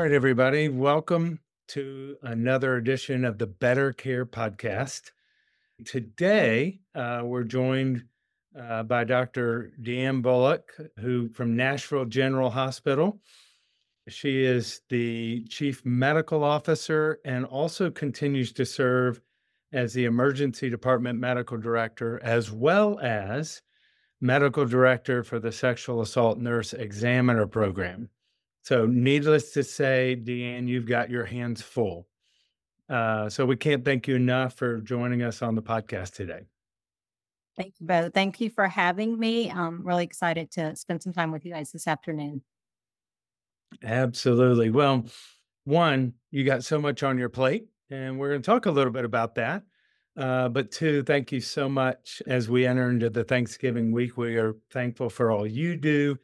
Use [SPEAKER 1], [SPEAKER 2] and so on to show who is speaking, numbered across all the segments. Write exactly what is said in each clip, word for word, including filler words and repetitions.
[SPEAKER 1] All right, everybody. Welcome to another edition of the Better Care Podcast. Today, uh, we're joined uh, by Doctor Deanne Bullock, who from Nashville General Hospital. She is the Chief Medical Officer and also continues to serve as the Emergency Department Medical Director, as well as Medical Director for the Sexual Assault Nurse Examiner Program. So needless to say, Deanne, you've got your hands full. Uh, so we can't thank you enough for joining us on the podcast today.
[SPEAKER 2] Thank you both. Thank you for having me. I'm really excited to spend some time with you guys this afternoon.
[SPEAKER 1] Absolutely. Well, one, you got so much on your plate, and we're going to talk a little bit about that. Uh, but two, thank you so much. As we enter into the Thanksgiving week, we are thankful for all you do.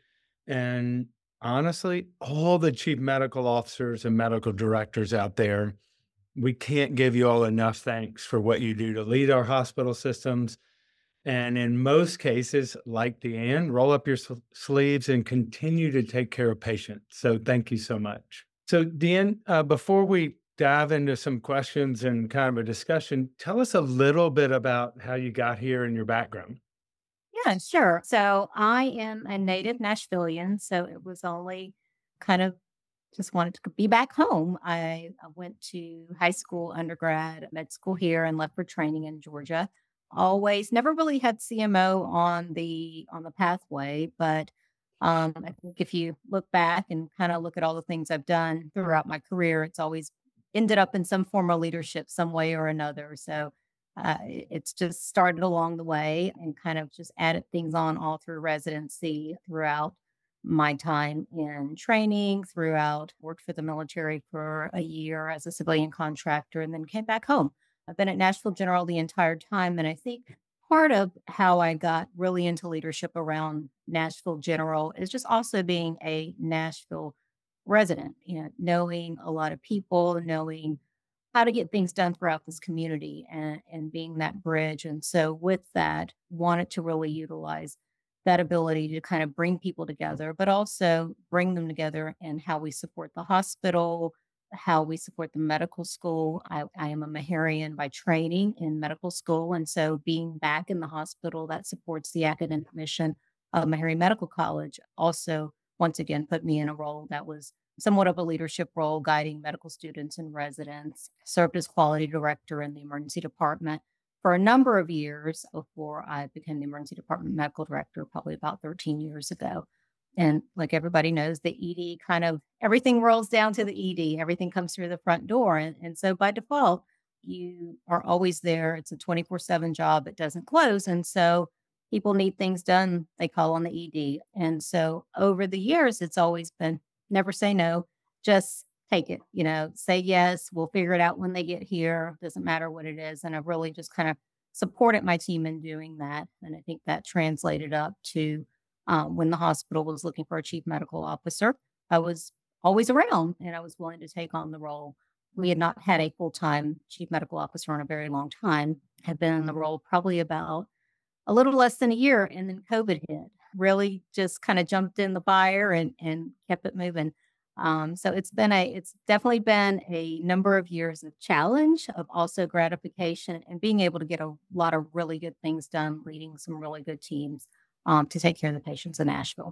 [SPEAKER 1] And honestly, all the chief medical officers and medical directors out there, we can't give you all enough thanks for what you do to lead our hospital systems. And in most cases, like Deanne, roll up your s- sleeves and continue to take care of patients. So thank you so much. So, Deanne, uh, before we dive into some questions and kind of a discussion, tell us a little bit about how you got here and your background.
[SPEAKER 2] Yeah, sure. So I am a native Nashvilleian, so it was only kind of just wanted to be back home. I, I went to high school, undergrad, med school here, and left for training in Georgia. Always never really had C M O on the on the pathway, but um, I think if you look back and kind of look at all the things I've done throughout my career, it's always ended up in some form of leadership, some way or another. So uh, it- it's just started along the way and kind of just added things on all through residency throughout my time in training throughout, worked for the military for a year as a civilian contractor, and then came back home. I've been at Nashville General the entire time. And I think part of how I got really into leadership around Nashville General is just also being a Nashville resident, you know, knowing a lot of people, knowing how to get things done throughout this community and, and being that bridge. And so with that, wanted to really utilize that ability to kind of bring people together, but also bring them together in how we support the hospital, how we support the medical school. I, I am a Maharian by training in medical school. And so being back in the hospital that supports the academic mission of Meharry Medical College also, once again, put me in a role that was somewhat of a leadership role, guiding medical students and residents, served as quality director in the emergency department for a number of years before I became the emergency department medical director, probably about thirteen years ago. And like everybody knows, the E D kind of everything rolls down to the E D, everything comes through the front door. And, and so by default, you are always there. It's a twenty-four seven job, it doesn't close. And so people need things done, they call on the E D. And so over the years, it's always been never say no, just take it, you know, say yes, we'll figure it out when they get here. Doesn't matter what it is. And I've really just kind of supported my team in doing that. And I think that translated up to um, when the hospital was looking for a chief medical officer, I was always around and I was willing to take on the role. We had not had a full time chief medical officer in a very long time, had been in the role probably about a little less than a year. And then COVID hit, really just kind of jumped in the fire and, and kept it moving. Um, so it's been a, it's definitely been a number of years of challenge, of also gratification and being able to get a lot of really good things done, leading some really good teams um, to take care of the patients in Nashville.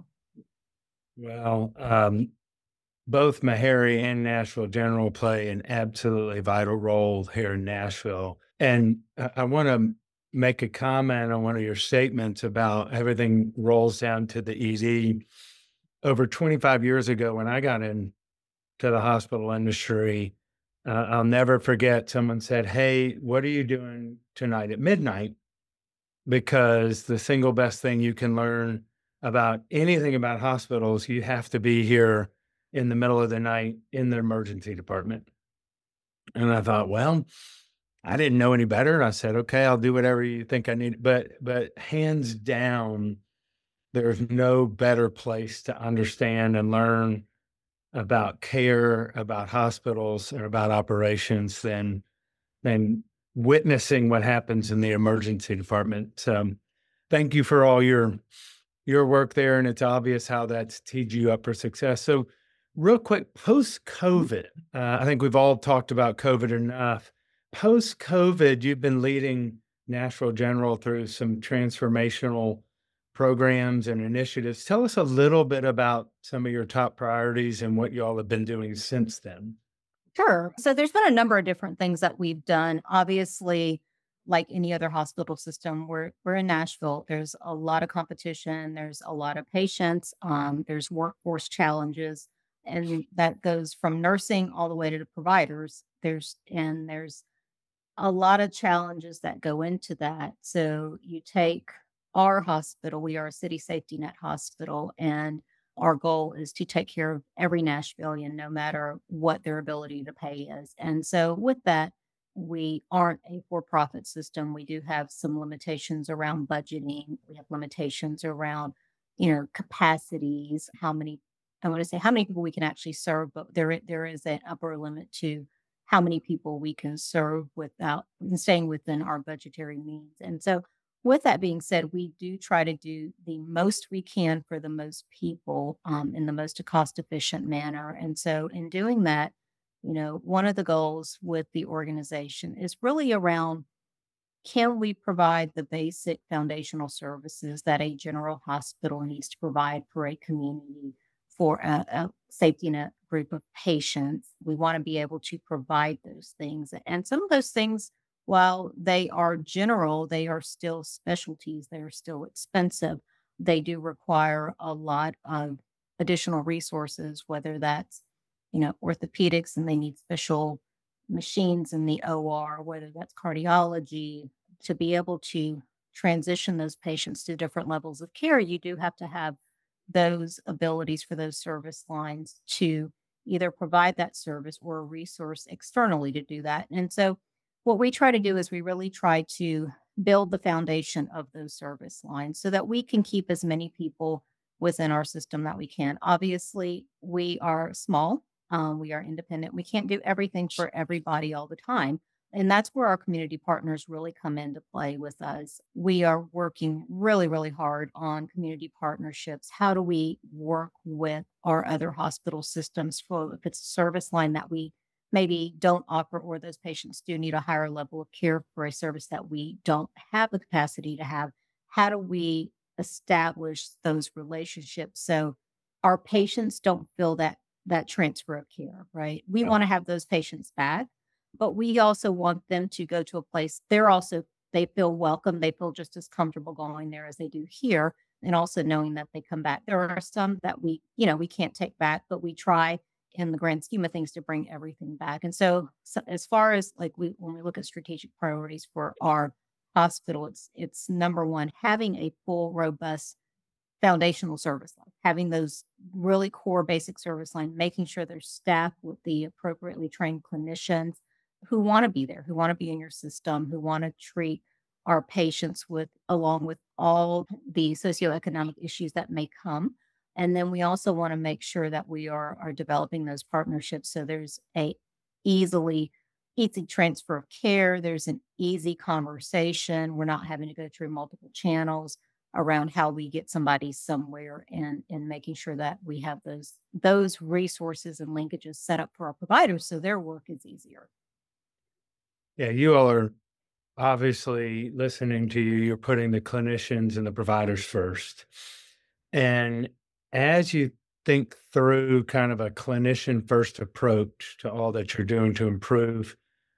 [SPEAKER 1] Well, um, both Meharry and Nashville General play an absolutely vital role here in Nashville. And I, I want to make a comment on one of your statements about everything rolls down to the E D. Over twenty-five years ago, when I got into the hospital industry, uh, I'll never forget someone said, "Hey, what are you doing tonight at midnight?" Because the single best thing you can learn about anything about hospitals, you have to be here in the middle of the night in the emergency department. And I thought, well, I didn't know any better. I said, okay, I'll do whatever you think I need. But but hands down, there's no better place to understand and learn about care, about hospitals, or about operations than than witnessing what happens in the emergency department. So, thank you for all your your work there, and it's obvious how that's teed you up for success. So, Real quick, post COVID, uh, I think we've all talked about COVID enough. Post COVID, you've been leading Nashville General through some transformational programs and initiatives. Tell us a little bit about some of your top priorities and what you all have been doing since then.
[SPEAKER 2] Sure. So there's been a number of different things that we've done. Obviously, like any other hospital system, we're we're in Nashville. There's a lot of competition. There's a lot of patients. Um, there's workforce challenges, and that goes from nursing all the way to the providers. There's and there's a lot of challenges that go into that. So you take our hospital, we are a city safety net hospital, and our goal is to take care of every Nashvilleian, no matter what their ability to pay is. And so with that, we aren't a for-profit system. We do have some limitations around budgeting. We have limitations around, you know, capacities, how many, I want to say how many people we can actually serve, but there, i- there is an upper limit to how many people we can serve without staying within our budgetary means. And so, with that being said, we do try to do the most we can for the most people um, in the most cost efficient manner. And so, in doing that, you know, one of the goals with the organization is really around, can we provide the basic foundational services that a general hospital needs to provide for a community, for a, a safety net group of patients? We want to be able to provide those things. And some of those things, while they are general, they are still specialties, they are still expensive. They do require a lot of additional resources, whether that's, you know, orthopedics and they need special machines in the O R, whether that's cardiology, to be able to transition those patients to different levels of care, you do have to have those abilities for those service lines to either provide that service or a resource externally to do that. And so, what we try to do is we really try to build the foundation of those service lines so that we can keep as many people within our system that we can. Obviously, we are small, um, we are independent. We can't do everything for everybody all the time. And that's where our community partners really come into play with us. We are working really, really hard on community partnerships. How do we work with our other hospital systems for if it's a service line that we maybe don't offer, or those patients do need a higher level of care for a service that we don't have the capacity to have? How do we establish those relationships so our patients don't feel that that transfer of care, right? We
[SPEAKER 1] Yeah.
[SPEAKER 2] want to have those patients back, but we also want them to go to a place they're also they feel welcome, they feel just as comfortable going there as they do here, and also knowing that they come back. There are some that we, you know, we can't take back, but we try in the grand scheme of things to bring everything back. And so, so as far as like we when we look at strategic priorities for our hospital, it's it's number one, having a full, robust foundational service line, having those really core basic service line, making sure they're staffed with the appropriately trained clinicians who want to be there, who want to be in your system, who want to treat our patients with along with all the socioeconomic issues that may come. And then we also want to make sure that we are are developing those partnerships so there's a easily easy transfer of care, there's an easy conversation. We're not having to go through multiple channels around how we get somebody somewhere, and and making sure that we have those those resources and linkages set up for our providers so their work is easier.
[SPEAKER 1] Yeah, you all are obviously listening to you. You're putting the clinicians and the providers first. And as you think through kind of a clinician first approach to all that you're doing to improve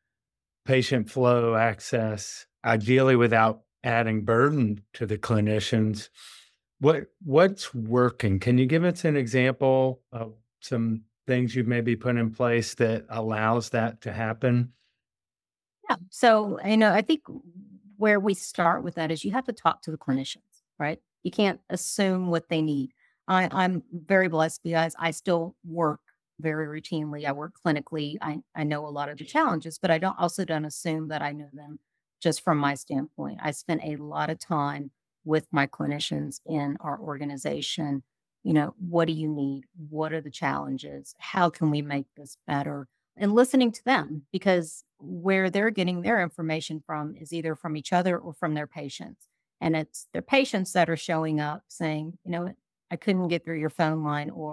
[SPEAKER 1] patient flow, access, ideally without adding burden to the clinicians. What what's working? Can you give us an example of some things you've maybe put in place that allows that to happen?
[SPEAKER 2] Yeah. So, you know, I think where we start with that is you have to talk to the clinicians, right? You can't assume what they need. I, I'm very blessed because I still work very routinely. I work clinically. I, I know a lot of the challenges, but I don't also don't assume that I know them just from my standpoint. I spent a lot of time with my clinicians in our organization. You know, what do you need? What are the challenges? How can we make this better? And listening to them, because where they're getting their information from is either from each other or from their patients. And it's their patients that are showing up saying, you know what, I couldn't get through your phone line, or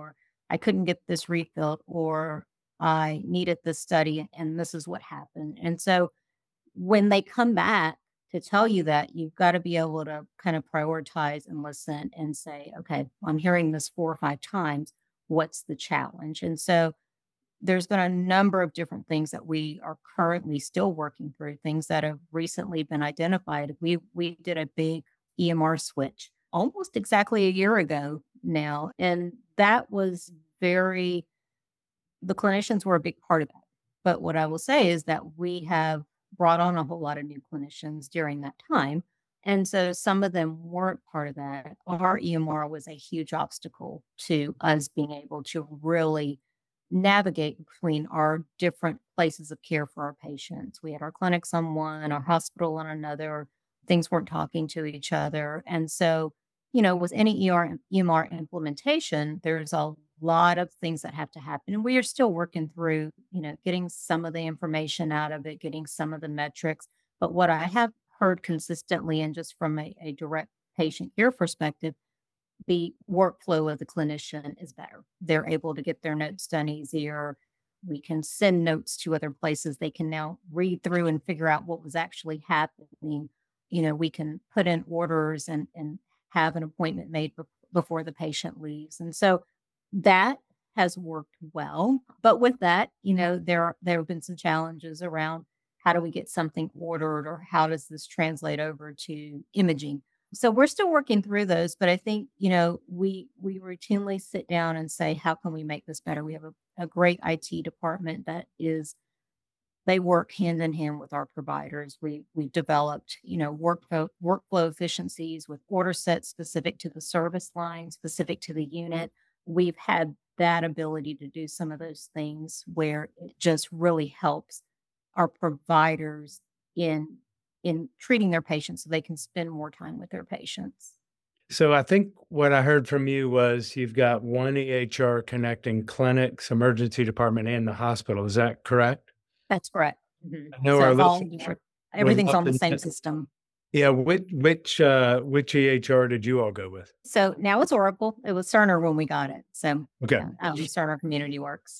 [SPEAKER 2] I couldn't get this refilled, or I needed this study and this is what happened. And so when they come back to tell you that, you've got to be able to kind of prioritize and listen and say, okay, I'm hearing this four or five times. What's the challenge? And so there's been a number of different things that we are currently still working through, things that have recently been identified. We we did a big E M R switch almost exactly a year ago now, and that was very the clinicians were a big part of that. But what I will say is that we have brought on a whole lot of new clinicians during that time. And so some of them weren't part of that. Our E M R was a huge obstacle to us being able to really navigate between our different places of care for our patients. We had our clinics on one, our hospital on another. Things weren't talking to each other. And so, you know, with any E R, E M R implementation, there's a lot of things that have to happen. And we are still working through, you know, getting some of the information out of it, getting some of the metrics. But what I have heard consistently, and just from a, a direct patient care perspective, the workflow of the clinician is better. They're able to get their notes done easier. We can send notes to other places. They can now read through and figure out what was actually happening. You know, we can put in orders and and have an appointment made bef- before the patient leaves. And so that has worked well. But with that, you know, there are there have been some challenges around how do we get something ordered, or how does this translate over to imaging. So we're still working through those, but I think, you know, we we routinely sit down and say, how can we make this better? We have a, a great I T department that is they work hand in hand with our providers. We we've developed, you know, workflow workflow efficiencies with order sets specific to the service line, specific to the unit. We've had that ability to do some of those things where it just really helps our providers in in treating their patients so they can spend more time with their patients.
[SPEAKER 1] So I think what I heard from you was you've got one E H R connecting clinics, emergency department, and the hospital. Is that correct?
[SPEAKER 2] That's correct. Mhm.
[SPEAKER 1] I know
[SPEAKER 2] So
[SPEAKER 1] our
[SPEAKER 2] all
[SPEAKER 1] listeners
[SPEAKER 2] yeah,
[SPEAKER 1] would
[SPEAKER 2] everything's
[SPEAKER 1] love
[SPEAKER 2] on the
[SPEAKER 1] to
[SPEAKER 2] same
[SPEAKER 1] know.
[SPEAKER 2] system.
[SPEAKER 1] Yeah, which which uh which E H R did you all go with?
[SPEAKER 2] So now it's Oracle. It was Cerner when we got it. So
[SPEAKER 1] Okay.
[SPEAKER 2] yeah, um, Cerner Community Works.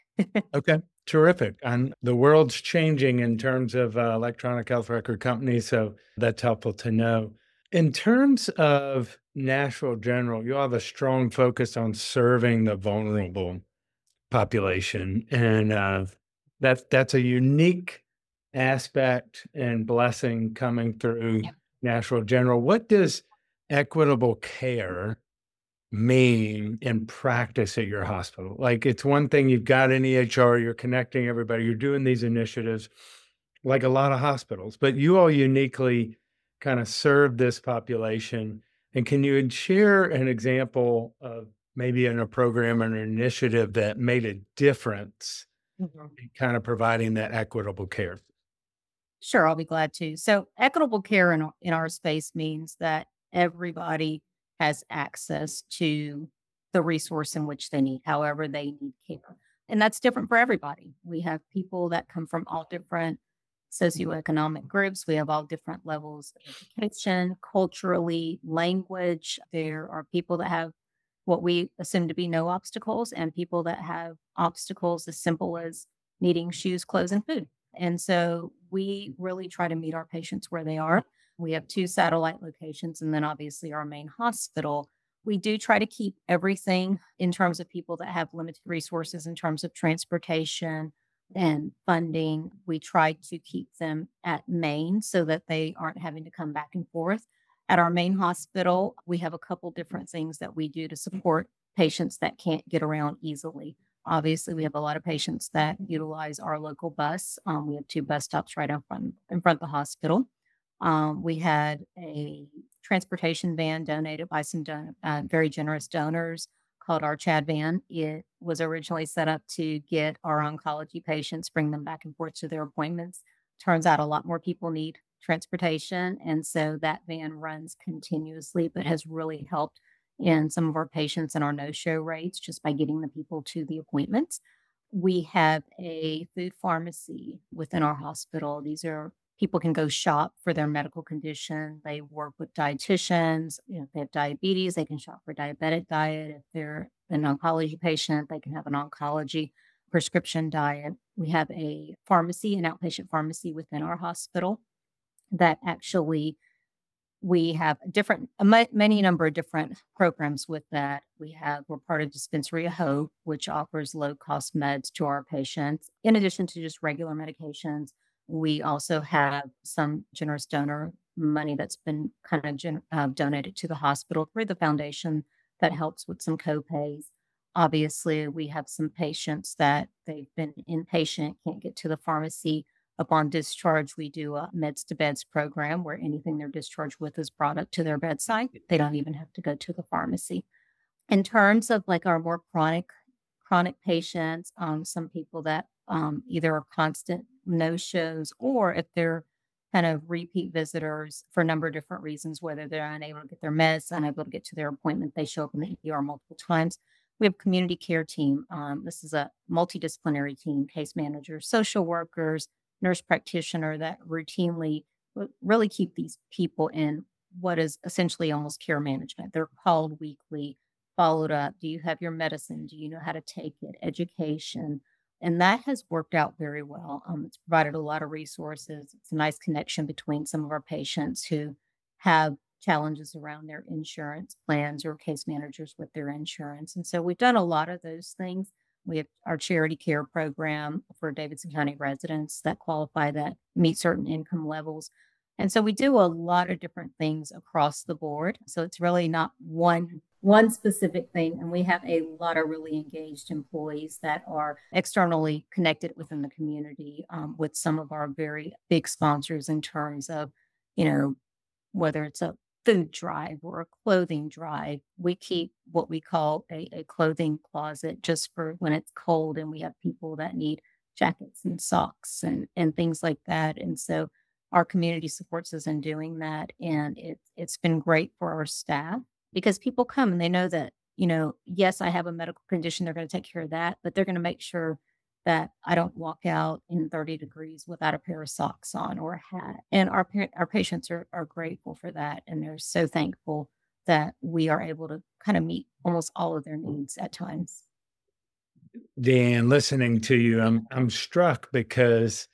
[SPEAKER 1] Okay. Terrific. And the world's changing in terms of uh, electronic health record companies. So that's helpful to know. In terms of Nashville General, you have a strong focus on serving the vulnerable population. And uh, that's that's a unique aspect and blessing coming through
[SPEAKER 2] Yeah.
[SPEAKER 1] Nashville General. What does equitable care mean in practice at your hospital? Like, it's one thing you've got an E H R, you're connecting everybody, you're doing these initiatives like a lot of hospitals, but you all uniquely kind of serve this population. And can you share an example of maybe in a program or an initiative that made a difference
[SPEAKER 2] Mhm.
[SPEAKER 1] in kind of providing that equitable care?
[SPEAKER 2] Sure, I'll be glad to. So equitable care in, our- in our space means that everybody has access to the resource in which they need, however they need care. And that's different for everybody. We have people that come from all different socioeconomic groups. We have all different levels of education, culturally, language. There are people that have what we assume to be no obstacles, and people that have obstacles as simple as needing shoes, clothes, and food. And so we really try to meet our patients where they are. We have two satellite locations and then obviously our main hospital. We do try to keep everything in terms of people that have limited resources in terms of transportation and funding. We try to keep them at Maine so that they aren't having to come back and forth. At our main hospital, we have a couple different things that we do to support patients that can't get around easily. Obviously, we have a lot of patients that utilize our local bus. Um, we have two bus stops right in front in front of the hospital. Um, we had a transportation van donated by some don- uh, very generous donors called our Chad van. It was originally set up to get our oncology patients, bring them back and forth to their appointments. Turns out a lot more people need transportation, and so that van runs continuously, but has really helped in some of our patients and our no-show rates just by getting the people to the appointments. We have a food pharmacy within our hospital. These are people can go shop for their medical condition. They work with dietitians. You know, if they have diabetes, they can shop for diabetic diet. If they're an oncology patient, they can have an oncology prescription diet. We have a pharmacy, an outpatient pharmacy within our hospital that actually we have different, a ma- many number of different programs with that. We have, we're part of Dispensary of Hope, which offers low cost meds to our patients. In addition to just regular medications, we also have some generous donor money that's been kind of gen- uh, donated to the hospital through the foundation that helps with some copays. Obviously, we have some patients that they've been inpatient, can't get to the pharmacy. Upon discharge, we do a meds to beds program where anything they're discharged with is brought up to their bedside. They don't even have to go to the pharmacy. In terms of like our more chronic chronic patients, um, some people that um, either are constant no shows or if they're kind of repeat visitors for a number of different reasons, whether they're unable to get their meds, unable to get to their appointment, they show up in the E R multiple times. We have community care team. Um, this is a multidisciplinary team, case managers, social workers, nurse practitioner that routinely w- really keep these people in what is essentially almost care management. They're called weekly, followed up. Do you have your medicine? Do you know how to take it? Education. And that has worked out very well. Um, it's provided a lot of resources. It's a nice connection between some of our patients who have challenges around their insurance plans or case managers with their insurance. And so we've done a lot of those things. We have our charity care program for Davidson County residents that qualify that meet certain income levels. And so we do a lot of different things across the board. So it's really not one one specific thing. And we have a lot of really engaged employees that are externally connected within the community um, with some of our very big sponsors in terms of, you know, whether it's a food drive or a clothing drive. We keep what we call a, a clothing closet just for when it's cold and we have people that need jackets and socks and, and things like that. And so our community supports us in doing that. And it, it's been great for our staff because people come and they know that, you know, yes, I have a medical condition. They're going to take care of that, but they're going to make sure that I don't walk out in thirty degrees without a pair of socks on or a hat. And our pa- our patients are are grateful for that, and they're so thankful that we are able to kind of meet almost all of their needs at times.
[SPEAKER 1] Dan, listening to you, I'm I'm struck because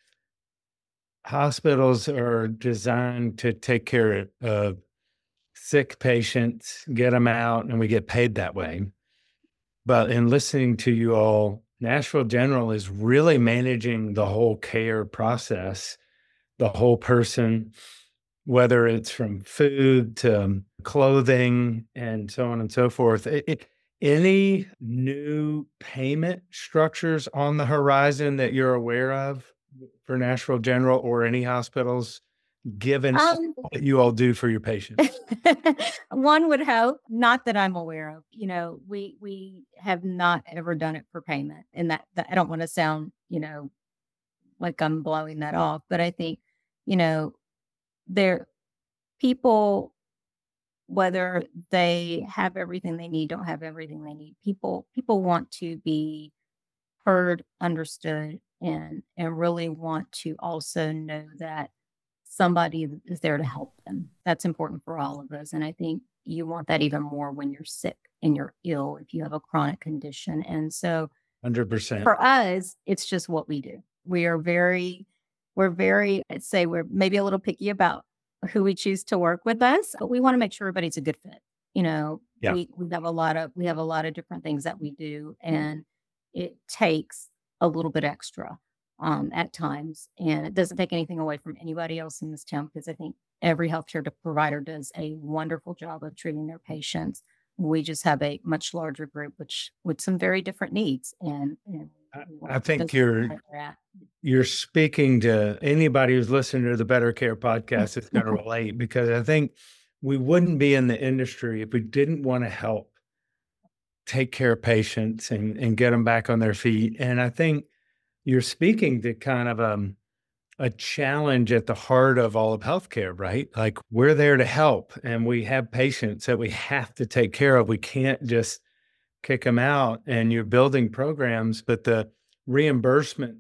[SPEAKER 1] hospitals are designed to take care of sick patients, get them out, and we get paid that way. But in listening to you all, Nashville General is really managing the whole care process, the whole person, whether it's from food to clothing and so on and so forth. It- it- any new payment structures on the horizon that you're aware of for Nashville General or any hospitals, given
[SPEAKER 2] Um,
[SPEAKER 1] what you all do for your patients?
[SPEAKER 2] One would hope, not that I'm aware of. You know, we we have not ever done it for payment, and that, that I don't want to sound, you know, like I'm blowing that off, but I think, you know, there people, whether they have everything they need, don't have everything they need. People people want to be heard, understood, and and really want to also know that somebody is there to help them. That's important for all of us. And I think you want that even more when you're sick and you're ill if you have a chronic condition. And so
[SPEAKER 1] one hundred percent.
[SPEAKER 2] for us, it's just what we do. We are very, we're very, I'd say we're maybe a little picky about who we choose to work with us, but we want to make sure everybody's a good fit. You know,
[SPEAKER 1] Yeah.
[SPEAKER 2] we we have a lot of we have a lot of different things that we do, and it takes a little bit extra um, at times, and it doesn't take anything away from anybody else in this town because I think every healthcare de- provider does a wonderful job of treating their patients. We just have a much larger group, which with some very different needs, and, and
[SPEAKER 1] I,
[SPEAKER 2] we want
[SPEAKER 1] I think
[SPEAKER 2] those
[SPEAKER 1] you're
[SPEAKER 2] where they're at.
[SPEAKER 1] you're speaking to anybody who's listening to the Better Care podcast is going to relate because I think we wouldn't be in the industry if we didn't want to help take care of patients and, and get them back on their feet. And I think you're speaking to kind of um, a challenge at the heart of all of healthcare, right? Like we're there to help and we have patients that we have to take care of. We can't just kick them out and you're building programs, but the reimbursement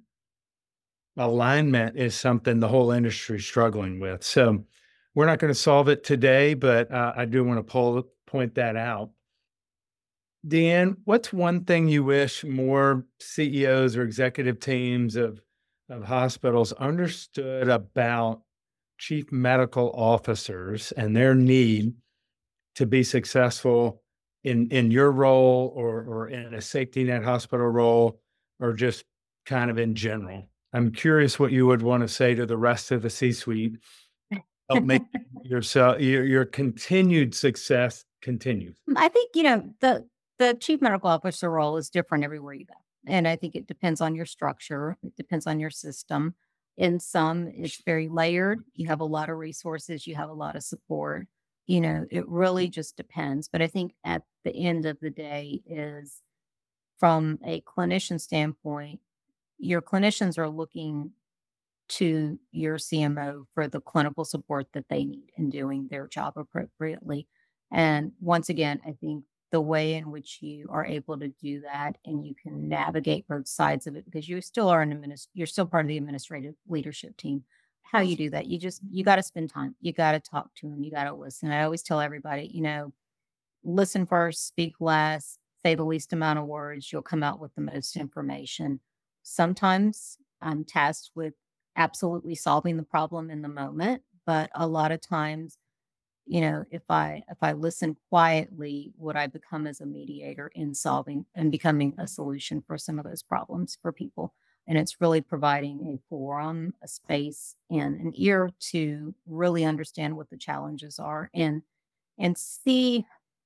[SPEAKER 1] alignment is something the whole industry is struggling with. So we're not going to solve it today, but uh, I do want to pull, point that out. Deanne, what's one thing you wish more C E Os or executive teams of of hospitals understood about chief medical officers and their need to be successful in in your role or or in a safety net hospital role or just kind of in general? I'm curious what you would want to say to the rest of the C-suite. Help make yourself your your continued success continue.
[SPEAKER 2] I think, you know, the the chief medical officer role is different everywhere you go. And I think it depends on your structure, it depends on your system. In some, it's very layered. You have a lot of resources, you have a lot of support. You know, it really just depends. But I think at the end of the day is from a clinician standpoint, your clinicians are looking to your C M O for the clinical support that they need in doing their job appropriately. And once again, I think the way in which you are able to do that and you can navigate both sides of it because you still are an administ- you're still part of the administrative leadership team. How you do that, you just you got to spend time. You got to talk to them. You got to listen. I always tell everybody, you know, listen first, speak less, say the least amount of words. You'll come out with the most information. Sometimes I'm tasked with absolutely solving the problem in the moment, but a lot of times, you know, if I if I listen quietly, what I become as a mediator in solving and becoming a solution for some of those problems for people. And it's really providing a forum, a space, and an ear to really understand what the challenges are and and see.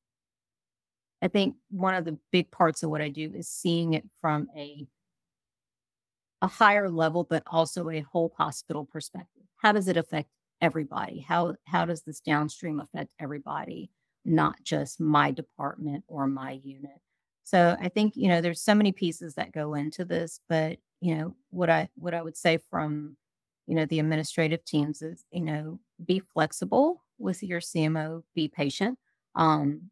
[SPEAKER 2] I think one of the big parts of what I do is seeing it from a a higher level, but also a whole hospital perspective. How does it affect everybody? How how does this downstream affect everybody, not just my department or my unit? So I think, you know, there's so many pieces that go into this, but you know, what I what I would say from, you know, the administrative teams is, you know, be flexible with your C M O, be patient. Um,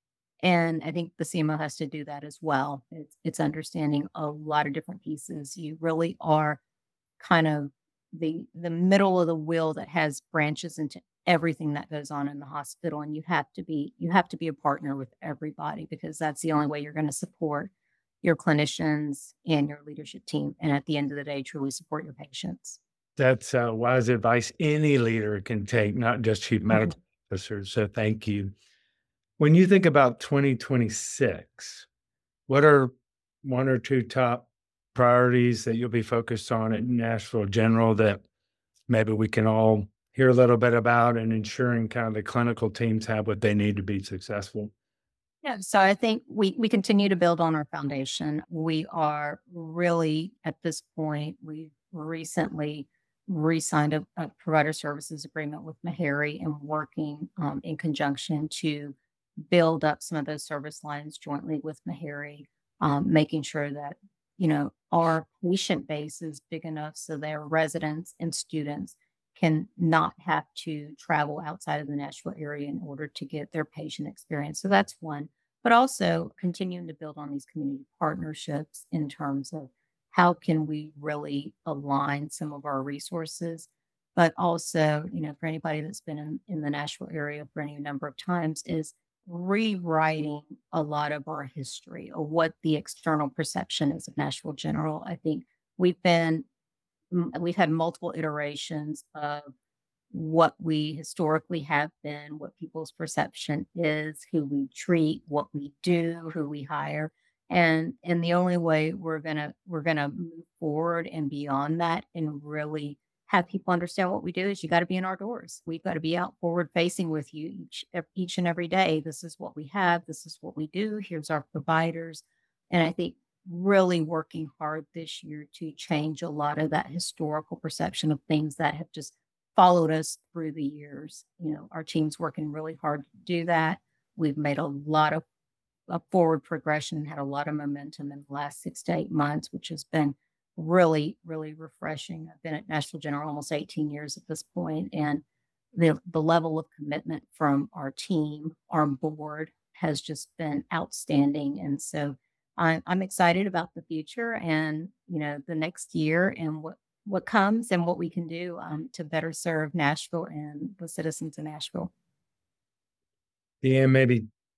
[SPEAKER 2] and I think the C M O has to do that as well. It's it's understanding a lot of different pieces. You really are kind of the the middle of the wheel that has branches into everything that goes on in the hospital. And you have to be you have to be a partner with everybody because that's the only way you're going to support your clinicians and your leadership team. And at the end of the day, truly support your patients.
[SPEAKER 1] That's uh, wise advice any leader can take, not just chief
[SPEAKER 2] Mhm.
[SPEAKER 1] medical officers. So thank you. When you think about twenty twenty-six, what are one or two top priorities that you'll be focused on at Nashville General that maybe we can all hear a little bit about and ensuring kind of the clinical teams have what they need to be successful?
[SPEAKER 2] Yeah, so I think we we continue to build on our foundation. We are really at this point, we've recently re-signed a, a provider services agreement with Meharry and working um, in conjunction to build up some of those service lines jointly with Meharry, um, making sure that, you know, our patient base is big enough so their residents and students can not have to travel outside of the Nashville area in order to get their patient experience. So that's one. But also continuing to build on these community partnerships in terms of how can we really align some of our resources. But also, you know, for anybody that's been in, in the Nashville area for any number of times, is rewriting a lot of our history or what the external perception is of Nashville General. I think we've been m- we've had multiple iterations of what we historically have been, what people's perception is, who we treat, what we do, who we hire. And and the only way we're gonna we're gonna move forward and beyond that and really have people understand what we do is you got to be in our doors. We've got to be out forward facing with you each ev- each and every day. This is what we have. This is what we do. Here's our providers. And I think really working hard this year to change a lot of that historical perception of things that have just followed us through the years. You know, our team's working really hard to do that. We've made a lot of a forward progression and had a lot of momentum in the last six to eight months, which has been really, really refreshing. I've been at Nashville General almost eighteen years at this point, and the the level of commitment from our team, our board has just been outstanding. And so I'm I'm excited about the future and you know the next year and what what comes and what we can do um, to better serve Nashville and the citizens of Nashville.
[SPEAKER 1] Yeah, maybe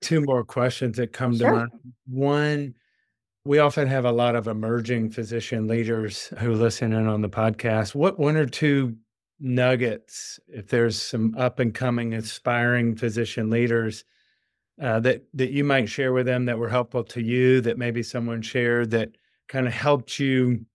[SPEAKER 1] two more questions that come to
[SPEAKER 2] Sure.
[SPEAKER 1] mind. One, we often have a lot of emerging physician leaders who listen in on the podcast. What one or two nuggets, if there's some up and coming aspiring physician leaders uh, that that you might share with them that were helpful to you, that maybe someone shared that kind of helped you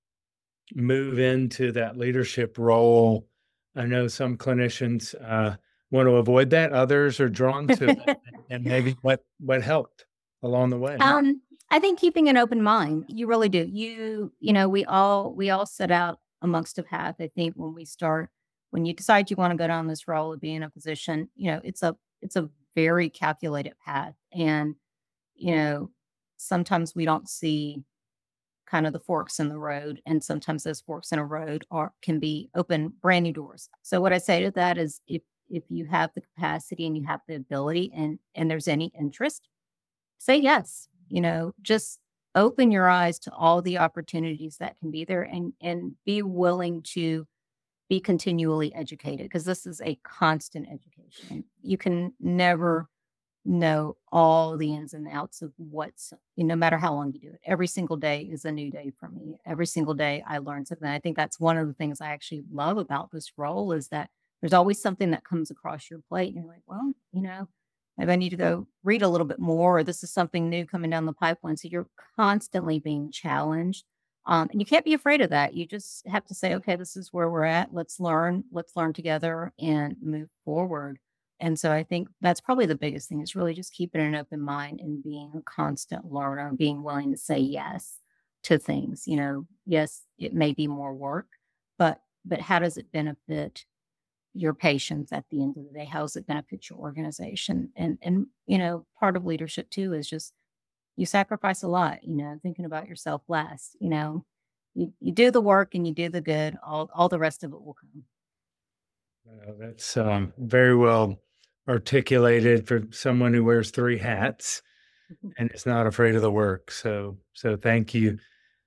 [SPEAKER 1] move into that leadership role? I know some clinicians uh, want to avoid that; others are drawn to it, and maybe what what helped along the way.
[SPEAKER 2] Um, I think keeping an open mind, you really do. You, you know, we all we all set out amongst a path. I think when we start, when you decide you want to go down this role of being a physician, you know, it's a it's a very calculated path. And, you know, sometimes we don't see kind of the forks in the road. And sometimes those forks in a road are can be open brand new doors. So what I say to that is if if you have the capacity and you have the ability and and there's any interest, say yes. You know, just open your eyes to all the opportunities that can be there and and be willing to be continually educated because this is a constant education. You can never know all the ins and outs of what's you know, no matter how long you do it. Every single day is a new day for me. Every single day I learn something. I think that's one of the things I actually love about this role is that there's always something that comes across your plate and you're like, well, you know, maybe I need to go read a little bit more, or this is something new coming down the pipeline. So you're constantly being challenged. Um, and you can't be afraid of that. You just have to say, okay, this is where we're at. Let's learn. Let's learn together and move forward. And so I think that's probably the biggest thing is really just keeping an open mind and being a constant learner, being willing to say yes to things. You know, yes, it may be more work, but but how does it benefit your patients at the end of the day? How does it benefit your organization? And and you know, part of leadership too is just you sacrifice a lot, you know, thinking about yourself last, you know. You you do the work and you do the good, all all the rest of it will come.
[SPEAKER 1] Uh, that's um, very well articulated for someone who wears three hats and is not afraid of the work. So, so thank you,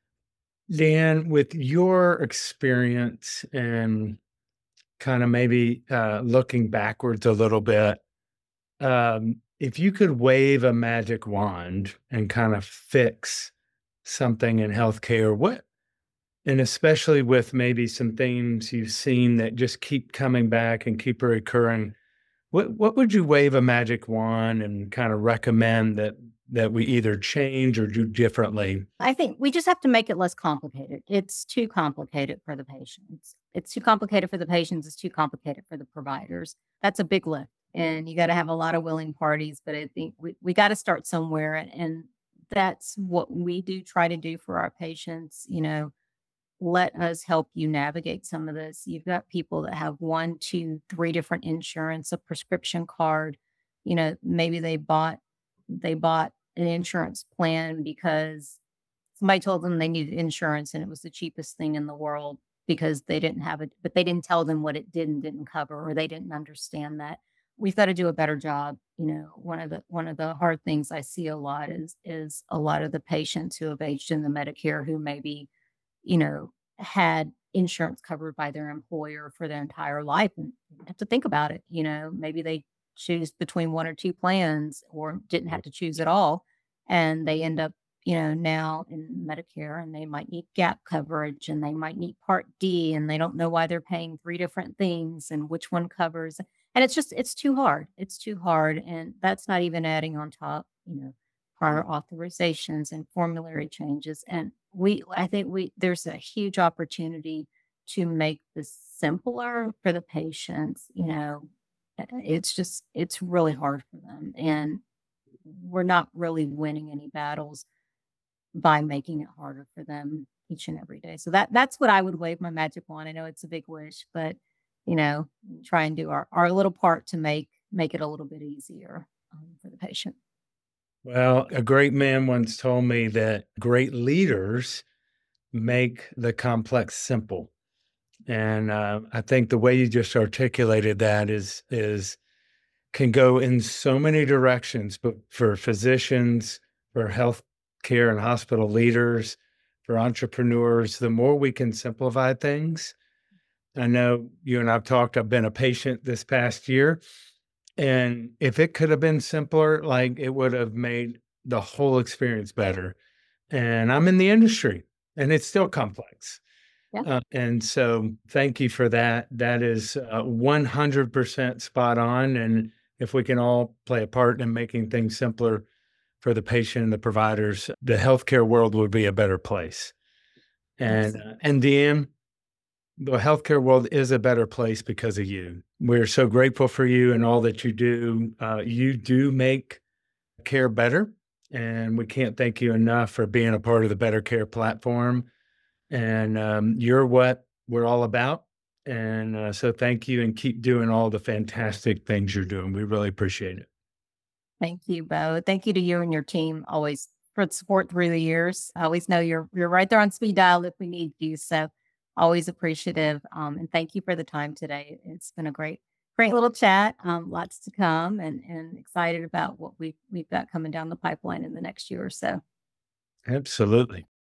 [SPEAKER 1] Dan. With your experience and kind of maybe uh, looking backwards a little bit, um, if you could wave a magic wand and kind of fix something in healthcare, what, and especially with maybe some things you've seen that just keep coming back and keep recurring, what what would you wave a magic wand and kind of recommend that that we either change or do differently?
[SPEAKER 2] I think we just have to make it less complicated. It's too complicated for the patients. It's too complicated for the patients. It's too complicated for the providers. That's a big lift. And you got to have a lot of willing parties. But I think we, we got to start somewhere. And, and that's what we do try to do for our patients. You know, let us help you navigate some of this. You've got people that have one, two, three different insurance, a prescription card. You know, maybe they bought they bought an insurance plan because somebody told them they needed insurance and it was the cheapest thing in the world because they didn't have it, but they didn't tell them what it did and didn't cover, or they didn't understand that. We've got to do a better job. You know, one of the one of the hard things I see a lot is is a lot of the patients who have aged in the Medicare who maybe, you know, had insurance covered by their employer for their entire life and have to think about it. You know, maybe they choose between one or two plans or didn't have to choose at all. And they end up, you know, now in Medicare and they might need gap coverage and they might need Part D and they don't know why they're paying three different things and which one covers. And it's just, it's too hard. It's too hard. And that's not even adding on top, you know, prior authorizations and formulary changes. And we, I think we, there's a huge opportunity to make this simpler for the patients. You know, uh, it's just, it's really hard for them. And we're not really winning any battles by making it harder for them each and every day. So that that's what I would wave my magic wand. I know it's a big wish, but you know, try and do our, our little part to make make it a little bit easier um, for the patient.
[SPEAKER 1] Well, a great man once told me that great leaders make the complex simple. And uh, I think the way you just articulated that is is can go in so many directions, but for physicians, for healthcare and hospital leaders, for entrepreneurs, the more we can simplify things. I know you and I've talked, I've been a patient this past year, And if it could have been simpler, like, it would have made the whole experience better. And I'm in the industry, and it's still complex.
[SPEAKER 2] Yeah.
[SPEAKER 1] Uh, and so thank you for that. That is uh, one hundred percent spot on. And if we can all play a part in making things simpler for the patient and the providers, the healthcare world would be a better place. And
[SPEAKER 2] Absolutely.
[SPEAKER 1] uh, in the end, the healthcare world is a better place because of you. We're so grateful for you and all that you do. Uh, you do make care better, and we can't thank you enough for being a part of the Better Care platform. And um, you're what we're all about. And uh, so thank you and keep doing all the fantastic things you're doing. We really appreciate it.
[SPEAKER 2] Thank you, Bo. Thank you to you and your team always for the support through the years. I always know you're you're right there on speed dial if we need you. So always appreciative. Um, and thank you for the time today. It's been a great, great little chat. Um, lots to come and and excited about what we we've got coming down the pipeline in the next year or so.
[SPEAKER 1] Absolutely.